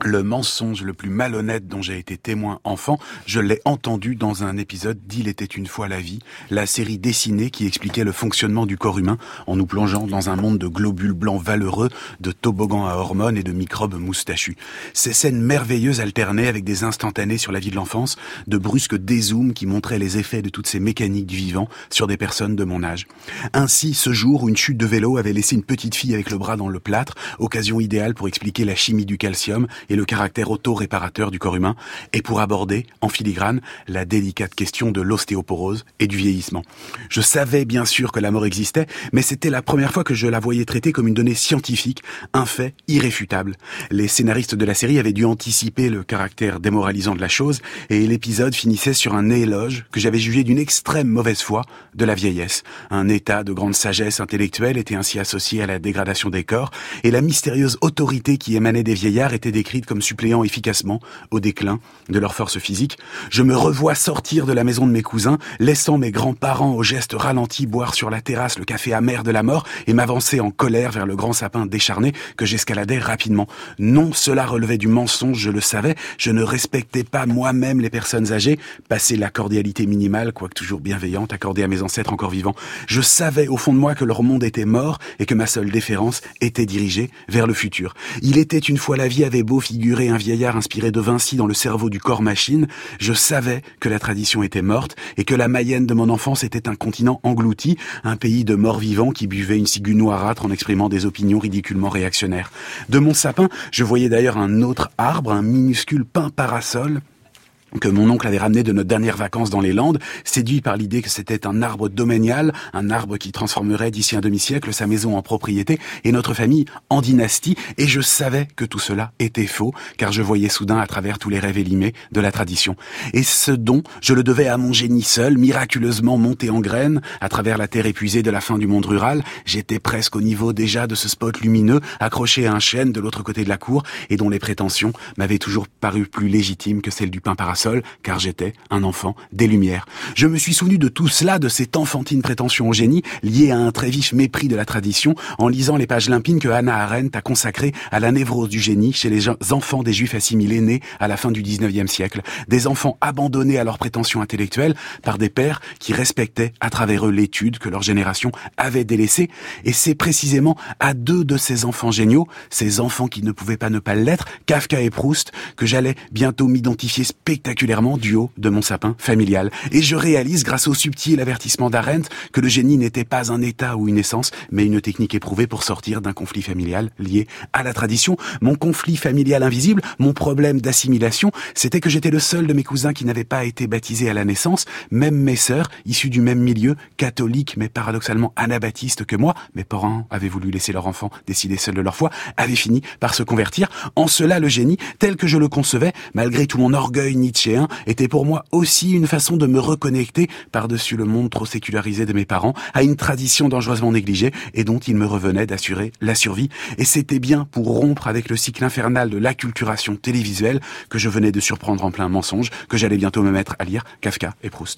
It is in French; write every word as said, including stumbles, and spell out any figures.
Le mensonge le plus malhonnête dont j'ai été témoin enfant, je l'ai entendu dans un épisode d'Il était une fois la vie, la série dessinée qui expliquait le fonctionnement du corps humain en nous plongeant dans un monde de globules blancs valeureux, de toboggans à hormones et de microbes moustachus. Ces scènes merveilleuses alternaient avec des instantanés sur la vie de l'enfance, de brusques dézooms qui montraient les effets de toutes ces mécaniques du vivant sur des personnes de mon âge. Ainsi, ce jour où une chute de vélo avait laissé une petite fille avec le bras dans le plâtre, occasion idéale pour expliquer la chimie du calcium et le caractère auto-réparateur du corps humain, et pour aborder, en filigrane, la délicate question de l'ostéoporose et du vieillissement. Je savais bien sûr que la mort existait, mais c'était la première fois que je la voyais traitée comme une donnée scientifique, un fait irréfutable. Les scénaristes de la série avaient dû anticiper le caractère démoralisant de la chose, et l'épisode finissait sur un éloge que j'avais jugé d'une extrême mauvaise foi de la vieillesse. Un état de grande sagesse intellectuelle était ainsi associé à la dégradation des corps, et la mystérieuse autorité qui émanait des vieillards était décrite comme suppléant efficacement au déclin de leur force physique. Je me revois sortir de la maison de mes cousins, laissant mes grands-parents au geste ralenti boire sur la terrasse le café amer de la mort et m'avancer en colère vers le grand sapin décharné que j'escaladais rapidement. Non, cela relevait du mensonge, je le savais, je ne respectais pas moi-même les personnes âgées, passé la cordialité minimale, quoique toujours bienveillante, accordée à mes ancêtres encore vivants. Je savais au fond de moi que leur monde était mort et que ma seule déférence était dirigée vers le futur. Il était une fois la vie avait beau figurer un vieillard inspiré de Vinci dans le cerveau du corps-machine, je savais que la tradition était morte et que la Mayenne de mon enfance était un continent englouti, un pays de morts-vivants qui buvait une ciguë noirâtre en exprimant des opinions ridiculement réactionnaires. De mon sapin, je voyais d'ailleurs un autre arbre, un minuscule pin parasol, que mon oncle avait ramené de nos dernières vacances dans les Landes, séduit par l'idée que c'était un arbre domanial, un arbre qui transformerait d'ici un demi-siècle sa maison en propriété et notre famille en dynastie, et je savais que tout cela était faux, car je voyais soudain à travers tous les rêves élimés de la tradition. Et ce don, je le devais à mon génie seul, miraculeusement monté en graines, à travers la terre épuisée de la fin du monde rural. J'étais presque au niveau déjà de ce spot lumineux, accroché à un chêne de l'autre côté de la cour, et dont les prétentions m'avaient toujours paru plus légitimes que celles du pin parasol, car j'étais un enfant des Lumières. Je me suis souvenu de tout cela, de cette enfantine prétention au génie, liée à un très vif mépris de la tradition, en lisant les pages limpides que Hannah Arendt a consacrées à la névrose du génie chez les enfants des juifs assimilés nés à la fin du dix-neuvième siècle. Des enfants abandonnés à leurs prétentions intellectuelles par des pères qui respectaient à travers eux l'étude que leur génération avait délaissée. Et c'est précisément à deux de ces enfants géniaux, ces enfants qui ne pouvaient pas ne pas l'être, Kafka et Proust, que j'allais bientôt m'identifier spectaculairement du haut de mon sapin familial. Et je réalise, grâce au subtil avertissement d'Arendt, que le génie n'était pas un état ou une essence, mais une technique éprouvée pour sortir d'un conflit familial lié à la tradition. Mon conflit familial invisible, mon problème d'assimilation, c'était que j'étais le seul de mes cousins qui n'avait pas été baptisé à la naissance. Même mes sœurs, issues du même milieu, catholiques mais paradoxalement anabaptistes que moi, mes parents avaient voulu laisser leur enfant décider seul de leur foi, avaient fini par se convertir. En cela, le génie, tel que je le concevais, malgré tout mon orgueil nietzschéen, était pour moi aussi une façon de me reconnecter par-dessus le monde trop sécularisé de mes parents à une tradition dangereusement négligée et dont il me revenait d'assurer la survie. Et c'était bien pour rompre avec le cycle infernal de l'acculturation télévisuelle que je venais de surprendre en plein mensonge que j'allais bientôt me mettre à lire Kafka et Proust.